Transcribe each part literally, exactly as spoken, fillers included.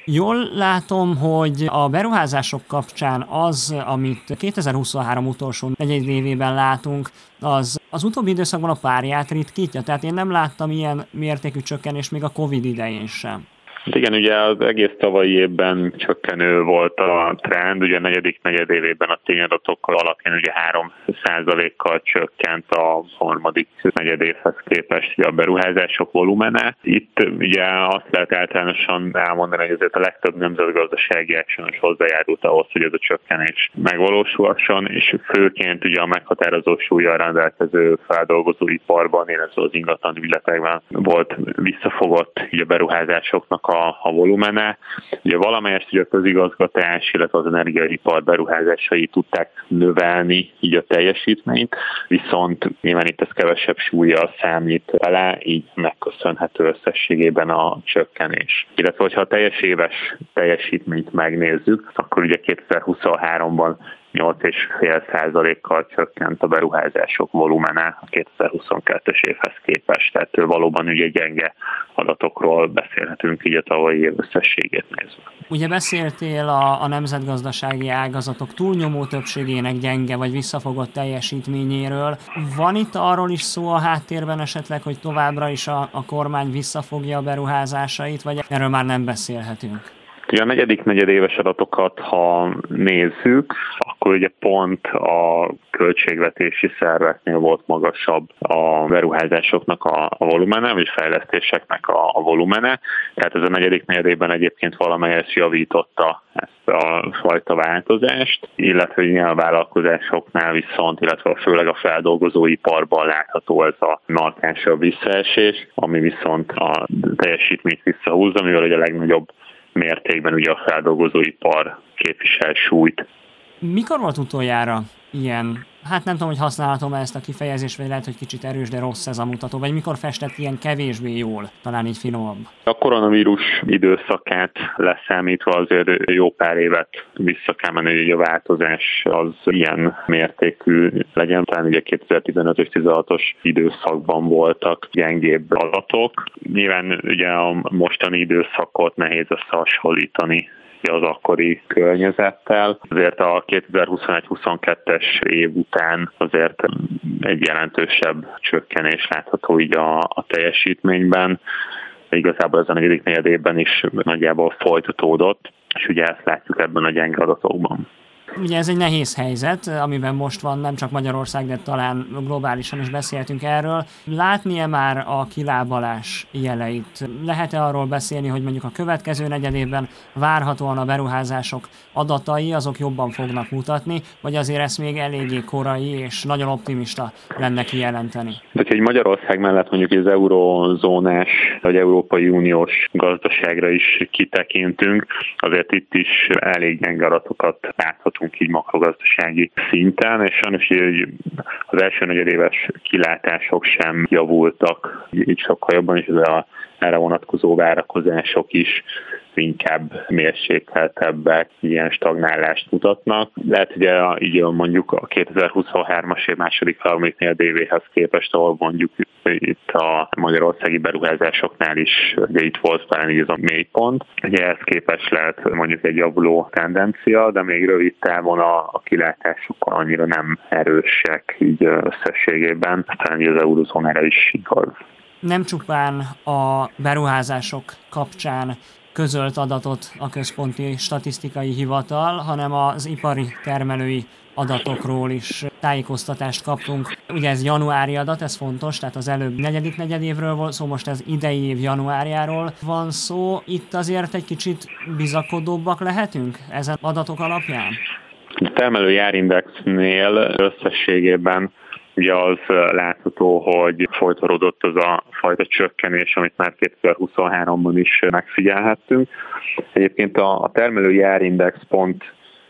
Jól látom, hogy a beruházások kapcsán az, amit kétezer-huszonhárom utolsó negyedévében látunk, az az utóbbi időszakban a párját ritkítja, tehát én nem láttam ilyen mértékű csökkenést még a Covid idején sem. Igen, ugye az egész tavalyi évben csökkenő volt a trend, ugye a negyedik negyedévében a tényadatokkal alapján ugye három százalékkal csökkent a harmadik negyedévhez képest a beruházások volumene. Itt ugye azt lehet általánosan elmondani, hogy azért a legtöbb nemzetgazdasági action is hozzájárult ahhoz, hogy ez a csökkenés megvalósulhasson, és főként ugye a meghatározó súllyal rendelkező feldolgozóiparban, illetve az ingatlan ügyletekben volt visszafogott ugye a beruházásoknak a, a volumene. Ugye valamelyest ugye a közigazgatás, illetve az energiaipar beruházásai tudták növelni így a teljesítményt, viszont nyilván itt ez kevesebb súllyal számít vele, így megköszönhető összességében a csökkenés. Illetve, hogyha a teljes éves teljesítményt megnézzük, akkor ugye kétezer-huszonháromban nyolc egész öt százalékkal csökkent a beruházások volumene a kétezer-huszonkettes évhez képest. Tehát valóban ugye gyenge adatokról beszélhetünk, így a tavalyi év összességét nézve. Ugye beszéltél a, a nemzetgazdasági ágazatok túlnyomó többségének gyenge vagy visszafogott teljesítményéről. Van itt arról is szó a háttérben esetleg, hogy továbbra is a, a kormány visszafogja a beruházásait, vagy erről már nem beszélhetünk? Ugye a negyedik negyedéves adatokat, ha nézzük, akkor ugye pont a költségvetési szerveknél volt magasabb a beruházásoknak a, a volumene, vagy fejlesztéseknek a, a volumene. Tehát ez a negyedik negyedében egyébként valamelyest javította ezt a fajta változást, illetve a vállalkozásoknál viszont, illetve főleg a feldolgozóiparban látható ez a markánsabb visszaesés, ami viszont a teljesítményt visszahúzza, mivel a legnagyobb mértékben ugye a feldolgozóipar képvisel súlyt. Mikor volt utoljára ilyen, hát nem tudom, hogy használhatom ezt a kifejezést, vagy lehet, hogy kicsit erős, de rossz ez a mutató, vagy mikor festett ilyen kevésbé jól, talán így finomabb? A koronavírus időszakát leszámítva azért jó pár évet vissza kell menni, hogy a változás az ilyen mértékű legyen. Talán ugye kétezer-tizenöt és tizenhatos időszakban voltak gyengébb adatok. Nyilván ugye a mostani időszakot nehéz összehasonlítani az akkori környezettel. Azért a kétezer-huszonegy-huszonkettes év után azért egy jelentősebb csökkenés látható így a, a teljesítményben. Igazából ez a negyedik negyed évben is nagyjából folytatódott, és ugye ezt látjuk ebben a gyenge adatokban. Ugye ez egy nehéz helyzet, amiben most van nem csak Magyarország, de talán globálisan is beszéltünk erről. Látni-e már a kilábalás jeleit? Lehet-e arról beszélni, hogy mondjuk a következő negyedévben várhatóan a beruházások adatai azok jobban fognak mutatni, vagy azért ez még eléggé korai és nagyon optimista lenne kijelenteni? De egy Magyarország mellett mondjuk az eurózónás vagy Európai Uniós gazdaságra is kitekintünk, azért itt is elég gyenge adatokat láthatunk így makrogazdasági szinten, és sajnos hogy az első negyedéves kilátások sem javultak, így sokkal jobban, és az a erre vonatkozó várakozások is inkább mérsékeltebbek, ilyen stagnálást mutatnak. Lehet, hogy a, így mondjuk a kétezer-huszonhármas év második harmadik negyedévéhez képest, ahol mondjuk itt a magyarországi beruházásoknál is, ugye itt volt talán így ez a mélypont. Ugye ehhez képest lehet mondjuk egy javuló tendencia, de még rövid távon a, a kilátások annyira nem erősek így összességében, talán az eurozónára is igaz. Nem csupán a beruházások kapcsán közölt adatot a Központi Statisztikai Hivatal, hanem az ipari termelői adatokról is tájékoztatást kaptunk. Ugye ez januári adat, ez fontos, tehát az előbb negyedik negyedévről volt szó, most az idei év januárjáról van szó. Itt azért egy kicsit bizakodóbbak lehetünk ezen adatok alapján? A termelői árindexnél összességében ugye az látható, hogy folytatódott az a fajta csökkenés, amit már kétezer-huszonháromban is megfigyelhettünk. Egyébként a, a termelői árindex pont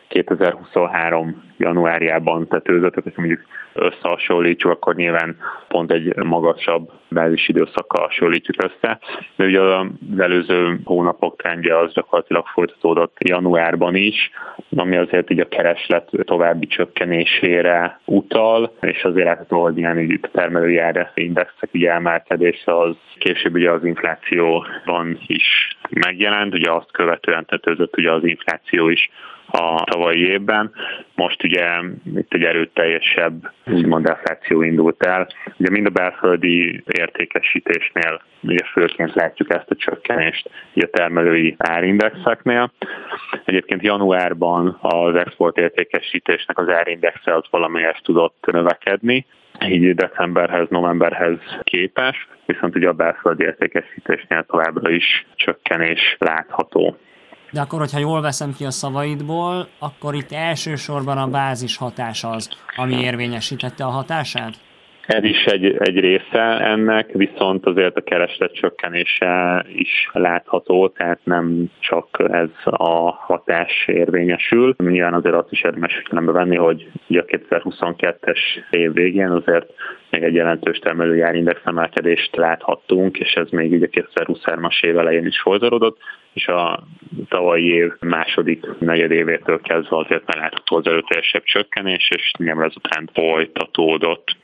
kétezer-huszonhárom januárjában tetőzött, hogyha mondjuk összehasonlítjuk, akkor nyilván pont egy magasabb bázis időszakkal hasonlítjuk össze. De ugye az előző hónapok trendje az gyakorlatilag folytatódott januárban is, ami azért így a kereslet további csökkenésére utal, és azért látható, hogy ilyen így termelői árindexek ugye emelkedése az később ugye az inflációban is megjelent, ugye azt követően tetőzött ugye az infláció is a tavalyi évben. Most ugye itt egy erőteljesebb úgymond defláció indult el. Ugye mind a belföldi értékesítésnél ugye főként látjuk ezt a csökkenést ugye a termelői árindexeknél. Egyébként januárban az export értékesítésnek az árindexe az valamelyest tudott növekedni, így decemberhez, novemberhez képest, viszont ugye a belföldi értékesítésnél továbbra is csökkenés látható. De akkor, hogyha jól veszem ki a szavaidból, akkor itt elsősorban a bázis hatás az, ami érvényesítette a hatását? Ez is egy, egy része ennek, viszont azért a kereslet csökkenése is látható, tehát nem csak ez a hatás érvényesül. Nyilván azért azt is érdemes figyelembe venni, hogy ugye a kétezer-huszonkettes év végén azért még egy jelentős termelői árindex emelkedést láthattunk, és ez még ugye a kétezer-huszonhármas év elején is folytatódott, és a tavalyi év második negyedévétől kezdve azért már látható az erőteljesebb csökkenés, és nyilván ez a trend folytatódott.